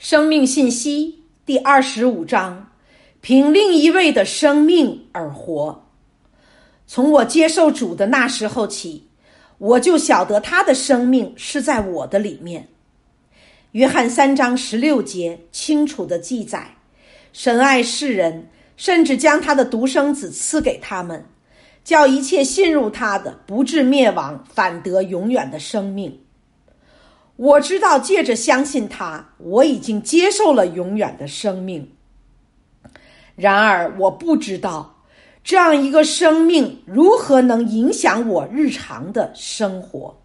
生命信息第25章，凭另一位的生命而活。从我接受主的那时候起，我就晓得他的生命是在我的里面。约翰3章16节清楚地记载，神爱世人，甚至将他的独生子赐给他们，叫一切信入他的不至灭亡，反得永远的生命。我知道借着相信他，我已经接受了永远的生命。然而我不知道这样一个生命如何能影响我日常的生活。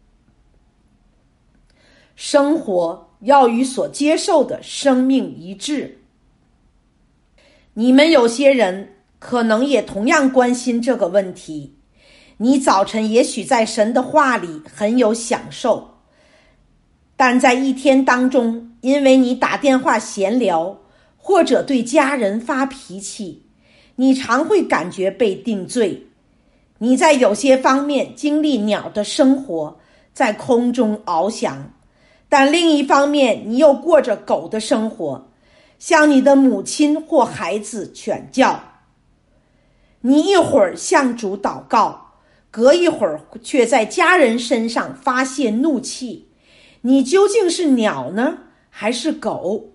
生活要与所接受的生命一致。你们有些人可能也同样关心这个问题。你早晨也许在神的话里很有享受，但在一天当中，因为你打电话闲聊，或者对家人发脾气，你常会感觉被定罪。你在有些方面经历鸟的生活，在空中翱翔，但另一方面你又过着狗的生活，向你的母亲或孩子犬叫。你一会儿向主祷告，隔一会儿却在家人身上发泄怒气。你究竟是鸟呢，还是狗？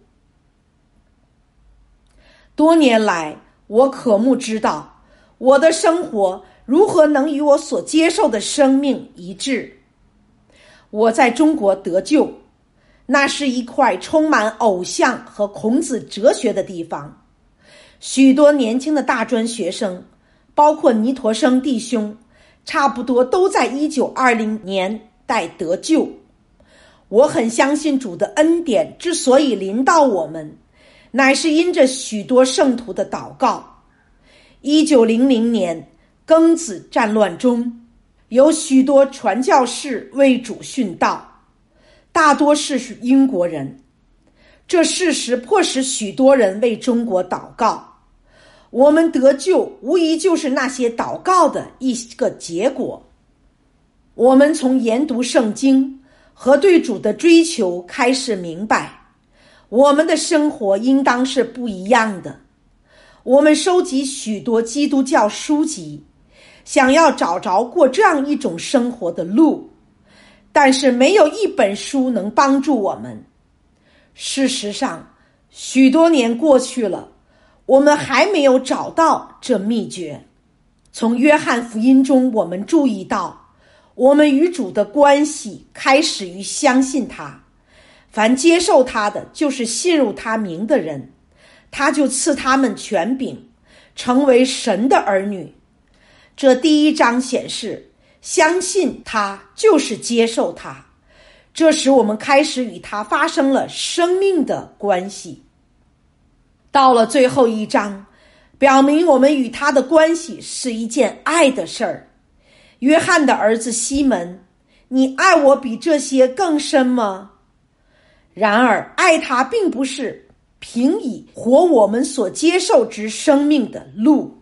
多年来，我渴慕知道我的生活如何能与我所接受的生命一致。我在中国得救，那是一块充满偶像和孔子哲学的地方。许多年轻的大专学生，包括尼陀生弟兄，差不多都在1920年代得救。我很相信主的恩典之所以临到我们，乃是因着许多圣徒的祷告。1900年庚子战乱中，有许多传教士为主殉道，大多是英国人。这事实迫使许多人为中国祷告。我们得救无疑就是那些祷告的一个结果。我们从研读圣经和对主的追求开始明白，我们的生活应当是不一样的。我们收集许多基督教书籍，想要找着过这样一种生活的路，但是没有一本书能帮助我们。事实上，许多年过去了，我们还没有找到这秘诀。从约翰福音中，我们注意到我们与主的关系开始于相信他，凡接受他的，就是信入他名的人，他就赐他们权柄，成为神的儿女。这第1章显示，相信他就是接受他，这时我们开始与他发生了生命的关系。到了最后1章，表明我们与他的关系是一件爱的事儿。约翰的儿子西门，你爱我比这些更深吗？然而爱他并不是凭以活我们所接受之生命的路。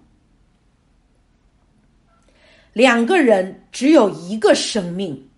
两个人只有一个生命。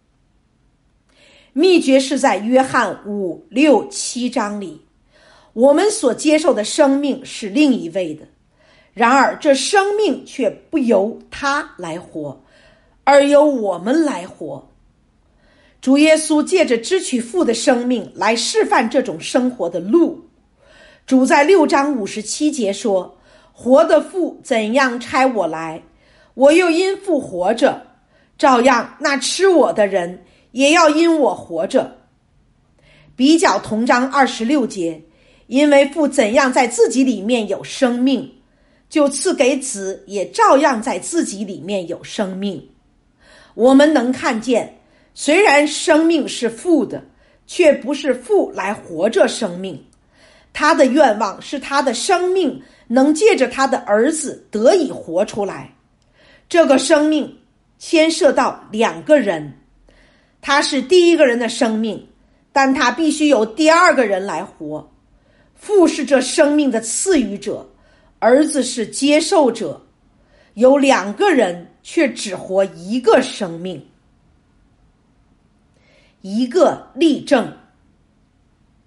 秘诀是在约翰5、6、7章里。我们所接受的生命是另一位的，然而这生命却不由他来活，而由我们来活。主耶稣借着支取父的生命来示范这种生活的路。主在6章57节说，活的父怎样差我来，我又因父活着，照样那吃我的人也要因我活着。比较同章26节，因为父怎样在自己里面有生命，就赐给子也照样在自己里面有生命。我们能看见，虽然生命是父的，却不是父来活着生命。他的愿望是他的生命能借着他的儿子得以活出来。这个生命牵涉到2个人，他是第一个人的生命，但他必须由第二个人来活。父是这生命的赐予者，儿子是接受者。有2个人却只活一个生命。一个例证，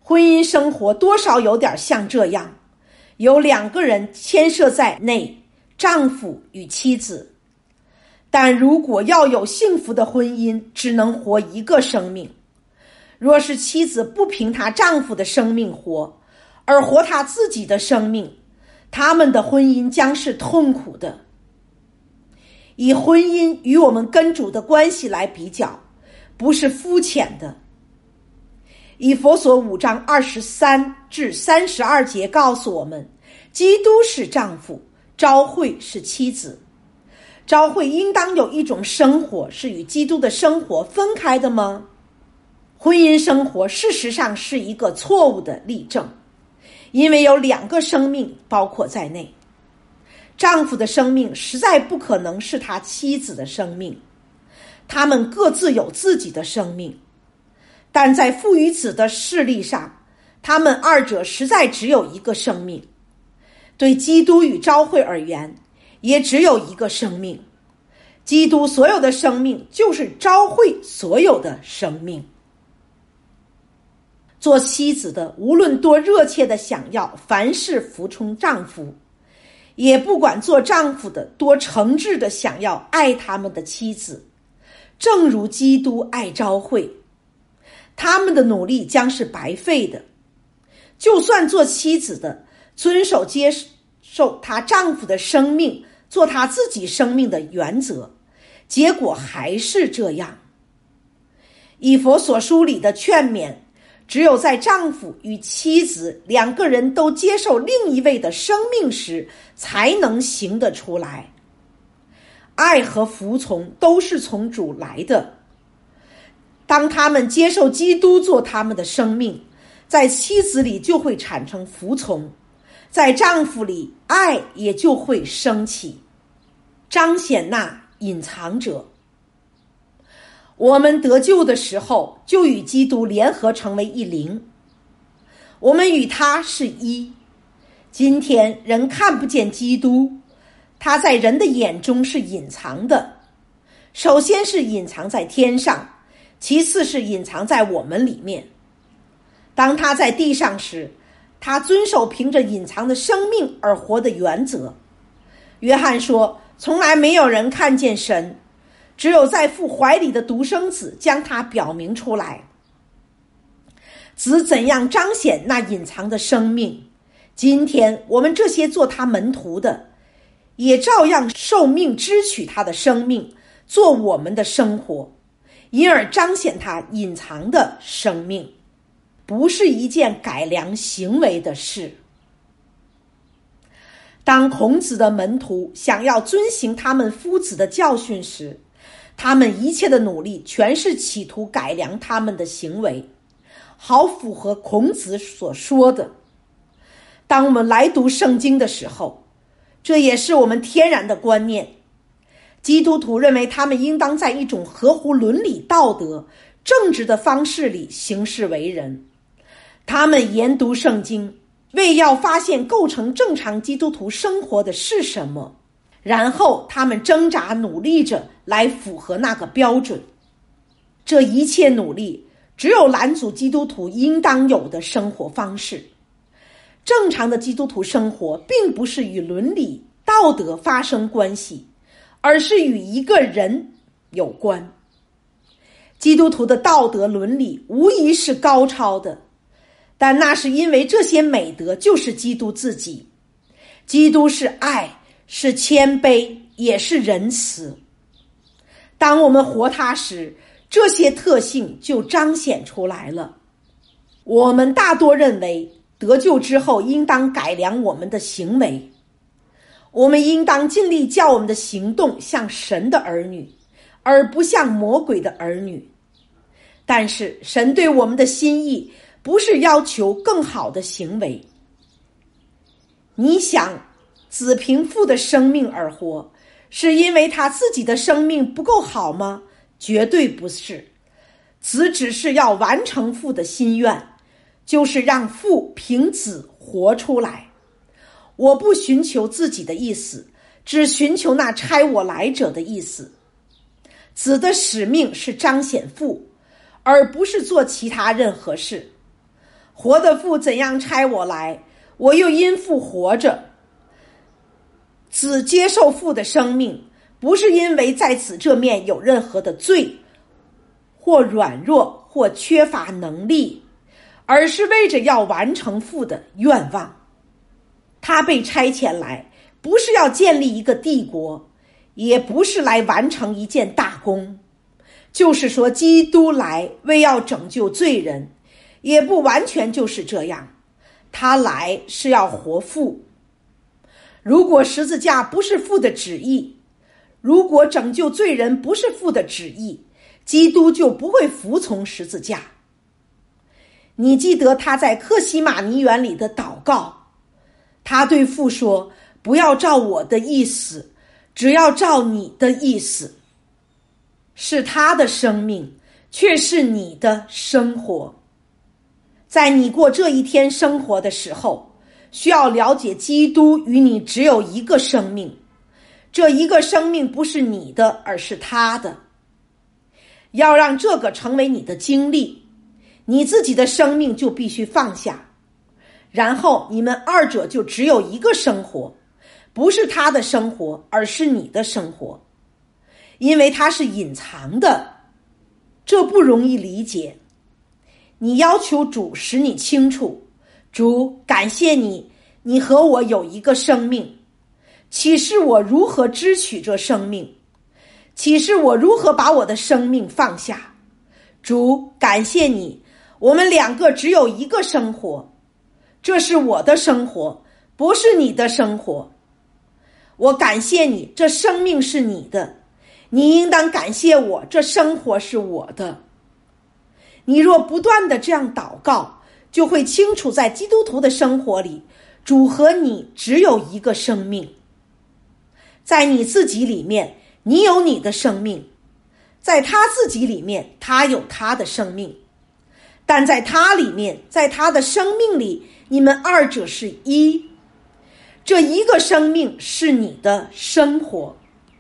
婚姻生活多少有点像这样，有2个人牵涉在内，丈夫与妻子。但如果要有幸福的婚姻，只能活一个生命。若是妻子不凭她丈夫的生命活，而活她自己的生命，他们的婚姻将是痛苦的。以婚姻与我们跟主的关系来比较，不是肤浅的。以弗所5章23至32节告诉我们，基督是丈夫，召会是妻子。召会应当有一种生活是与基督的生活分开的吗？婚姻生活事实上是一个错误的例证，因为有2个生命包括在内。丈夫的生命实在不可能是他妻子的生命，他们各自有自己的生命，但在父与子的事例上，他们2者实在只有一个生命。对基督与召会而言，也只有一个生命。基督所有的生命就是召会所有的生命。做妻子的无论多热切的想要凡事服从丈夫，也不管做丈夫的多诚挚的想要爱他们的妻子，正如基督爱召会，他们的努力将是白费的。就算做妻子的遵守接受她丈夫的生命做她自己生命的原则，结果还是这样。以弗所书里的劝勉，只有在丈夫与妻子2个人都接受另一位的生命时，才能行得出来。爱和服从都是从主来的。当他们接受基督做他们的生命，在妻子里就会产生服从，在丈夫里爱也就会升起，彰显那隐藏者。我们得救的时候，就与基督联合成为一灵，我们与他是一。今天人看不见基督，他在人的眼中是隐藏的，首先是隐藏在天上，其次是隐藏在我们里面。当他在地上时，他遵守凭着隐藏的生命而活的原则。约翰说，从来没有人看见神，只有在父怀里的独生子将他表明出来。子怎样彰显那隐藏的生命，今天我们这些做他门徒的，也照样受命支取他的生命，做我们的生活，因而彰显他隐藏的生命，不是一件改良行为的事。当孔子的门徒想要遵行他们夫子的教训时，他们一切的努力全是企图改良他们的行为，好符合孔子所说的。当我们来读圣经的时候，这也是我们天然的观念。基督徒认为他们应当在一种合乎伦理道德正直的方式里行事为人。他们研读圣经，为要发现构成正常基督徒生活的是什么，然后他们挣扎努力着来符合那个标准。这一切努力只有拦阻基督徒应当有的生活方式。正常的基督徒生活并不是与伦理道德发生关系，而是与一个人有关。基督徒的道德伦理无疑是高超的，但那是因为这些美德就是基督自己。基督是爱，是谦卑，也是仁慈。当我们活他时，这些特性就彰显出来了。我们大多认为得救之后应当改良我们的行为，我们应当尽力叫我们的行动像神的儿女，而不像魔鬼的儿女。但是神对我们的心意不是要求更好的行为。你想子凭父的生命而活，是因为他自己的生命不够好吗？绝对不是。子只是要完成父的心愿，就是让父凭子活出来。我不寻求自己的意思，只寻求那差我来者的意思。子的使命是彰显父，而不是做其他任何事。 活的父怎样差我来，我又因父活着。子接受父的生命，不是因为在子这面有任何的罪，或软弱，或缺乏能力，而是为着要完成父的愿望。他被差遣来，不是要建立一个帝国，也不是来完成一件大功。就是说，基督来为要拯救罪人，也不完全就是这样。他来是要活父。如果十字架不是父的旨意，如果拯救罪人不是父的旨意，基督就不会服从十字架。你记得他在客西马尼园里的祷告，他对父说，不要照我的意思，只要照你的意思。是他的生命，却是你的生活。在你过这一天生活的时候，需要了解基督与你只有一个生命，这一个生命不是你的，而是他的。要让这个成为你的经历，你自己的生命就必须放下，然后你们二者就只有一个生活，不是他的生活，而是你的生活。因为它是隐藏的，这不容易理解。你要求主使你清楚，主，感谢你，你和我有一个生命，启示我如何支取这生命，启示我如何把我的生命放下。主，感谢你，我们两个只有一个生活，这是我的生活，不是你的生活。我感谢你，这生命是你的，你应当感谢我，这生活是我的。你若不断的这样祷告，就会清楚在基督徒的生活里，主和你只有一个生命。在你自己里面，你有你的生命；在他自己里面，他有他的生命。但在他里面，在他的生命里，你们二者是一。这一个生命是你的生活。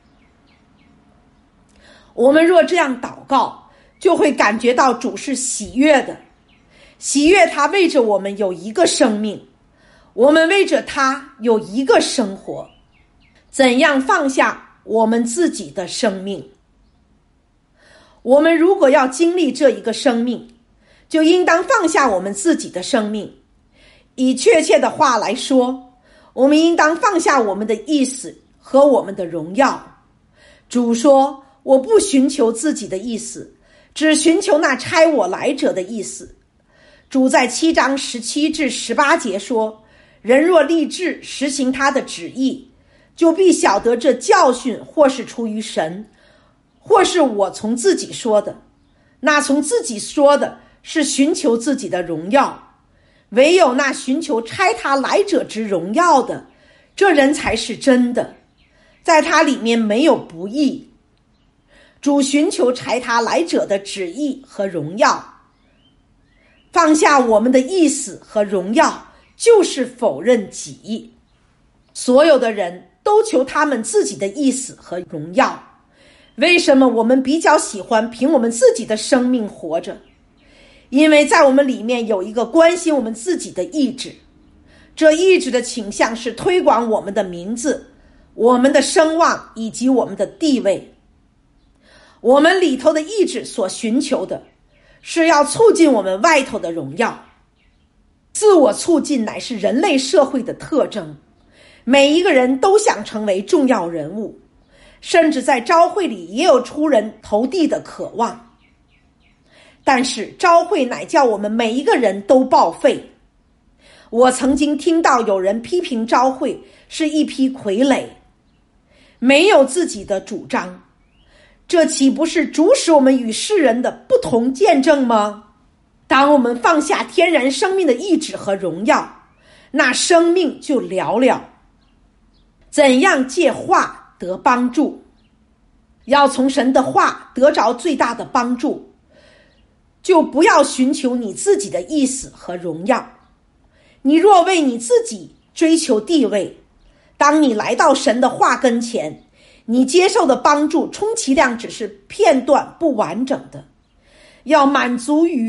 我们若这样祷告，就会感觉到主是喜悦的，喜悦他为着我们有一个生命，我们为着他有一个生活。怎样放下我们自己的生命？我们如果要经历这一个生命，就应当放下我们自己的生命。以确切的话来说，我们应当放下我们的意思和我们的荣耀。主说，我不寻求自己的意思，只寻求那差我来者的意思。主在7章17至18节说，人若立志实行他的旨意，就必晓得这教训或是出于神，或是我从自己说的。那从自己说的是寻求自己的荣耀，唯有那寻求差他来者之荣耀的，这人才是真的，在他里面没有不义。主寻求差他来者的旨意和荣耀，放下我们的意思和荣耀，就是否认己。所有的人都求他们自己的意思和荣耀。为什么我们比较喜欢凭我们自己的生命活着？因为在我们里面有一个关心我们自己的意志，这意志的倾向是推广我们的名字、我们的声望以及我们的地位。我们里头的意志所寻求的是要促进我们外头的荣耀。自我促进乃是人类社会的特征，每一个人都想成为重要人物，甚至在召会里也有出人头地的渴望。但是召会乃叫我们每一个人都报废。我曾经听到有人批评召会是一批傀儡，没有自己的主张，这岂不是主使我们与世人的不同见证吗？当我们放下天然生命的意志和荣耀，那生命就寥寥。怎样借话得帮助？要从神的话得着最大的帮助，就不要寻求你自己的意思和荣耀。你若为你自己追求地位，当你来到神的话跟前，你接受的帮助充其量只是片段不完整的。要满足于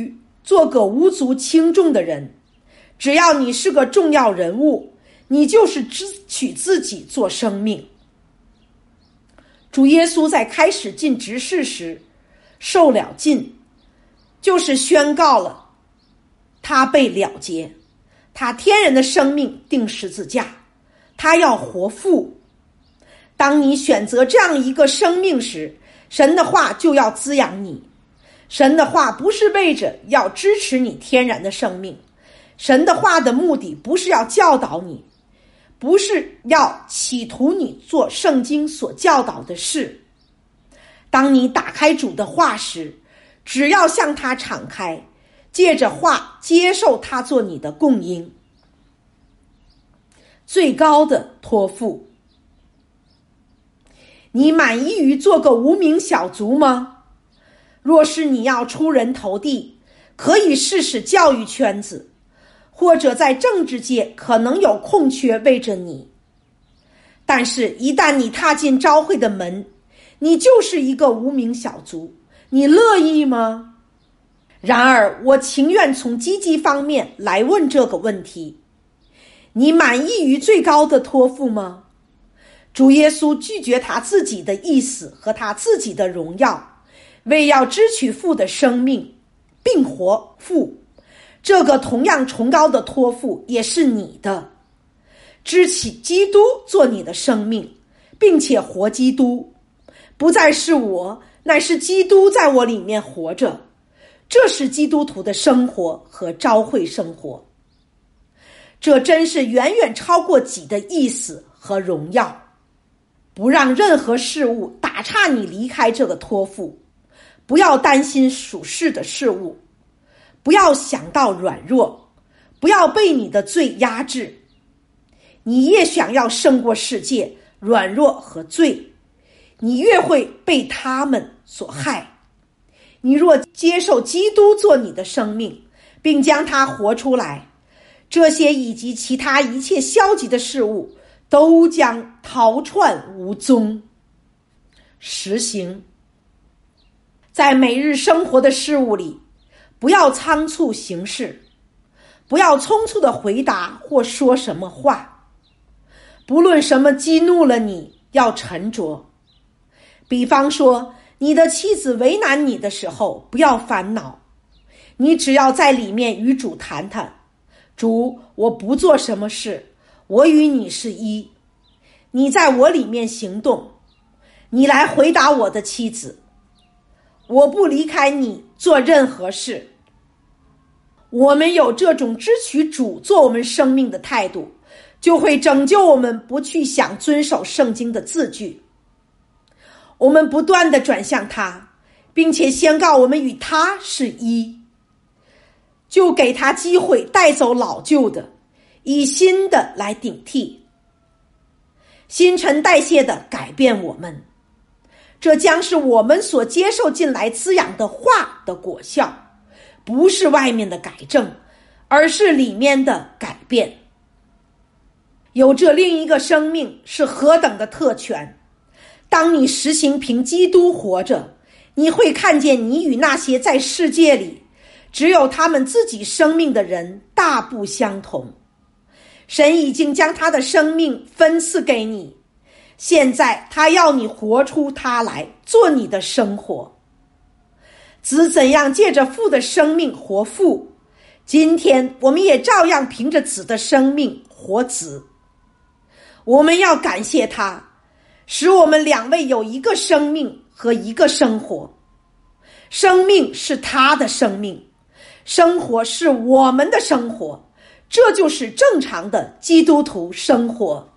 做个无足轻重的人。只要你是个重要人物，你就是支取自己做生命。主耶稣在开始尽职事时受了尽，就是宣告了他被了结，他天然的生命钉十字架，他要活复。当你选择这样一个生命时，神的话就要滋养你。神的话不是为着要支持你天然的生命，神的话的目的不是要教导你，不是要企图你做圣经所教导的事。当你打开主的话时，只要向他敞开，借着话接受他做你的供应。最高的托付。你满意于做个无名小卒吗？若是你要出人头地，可以试试教育圈子，或者在政治界可能有空缺为着你。但是一旦你踏进召会的门，你就是一个无名小卒，你乐意吗？然而我情愿从积极方面来问这个问题。你满意于最高的托付吗？主耶稣拒绝他自己的意思和他自己的荣耀，为要支取父的生命并活父。这个同样崇高的托付也是你的，支起基督做你的生命，并且活基督。不再是我，乃是基督在我里面活着。这是基督徒的生活和召会生活。这真是远远超过己的意思和荣耀。不让任何事物打岔你离开这个托付，不要担心属世的事物，不要想到软弱，不要被你的罪压制。你越想要胜过世界、软弱和罪，你越会被他们所害。你若接受基督做你的生命，并将它活出来，这些以及其他一切消极的事物都将逃窜无踪。实行。在每日生活的事物里，不要仓促行事，不要匆促的回答或说什么话。不论什么激怒了你，要沉着。比方说，你的妻子为难你的时候，不要烦恼，你只要在里面与主谈谈。主，我不做什么事，我与你是一，你在我里面行动，你来回答我的妻子，我不离开你做任何事。我们有这种支取主做我们生命的态度，就会拯救我们不去想遵守圣经的字句。我们不断地转向他，并且宣告我们与他是一，就给他机会带走老旧的，以新的来顶替，新陈代谢的改变我们。这将是我们所接受进来滋养的话的果效，不是外面的改正，而是里面的改变。有这另一个生命是何等的特权！当你实行凭基督活着，你会看见你与那些在世界里只有他们自己生命的人大不相同。神已经将他的生命分赐给你，现在他要你活出他来，做你的生活。子怎样借着父的生命活父，今天我们也照样凭着子的生命活子。我们要感谢他，使我们两位有一个生命和一个生活。生命是他的生命，生活是我们的生活，这就是正常的基督徒生活。